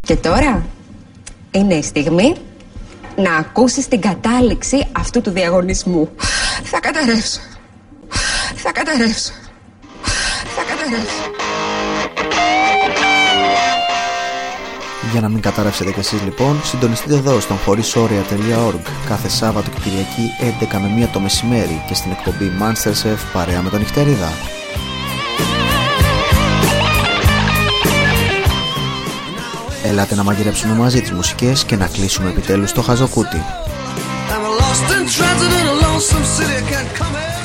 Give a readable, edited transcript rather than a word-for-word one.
Και τώρα είναι η στιγμή να ακούσεις την κατάληξη αυτού του διαγωνισμού. Θα καταρρεύσω. Θα καταρρεύσω. Θα καταρρεύσω. Για να μην καταρρεύσετε κι εσείς λοιπόν, συντονιστείτε εδώ στον χωρίsorια.org κάθε Σάββατο και Κυριακή 11 με 1 το μεσημέρι και στην εκπομπή MasterChef παρέα με τον Νυχτερίδα. Ελάτε να μαγειρέψουμε μαζί τις μουσικές και να κλείσουμε επιτέλους το χαζοκούτι.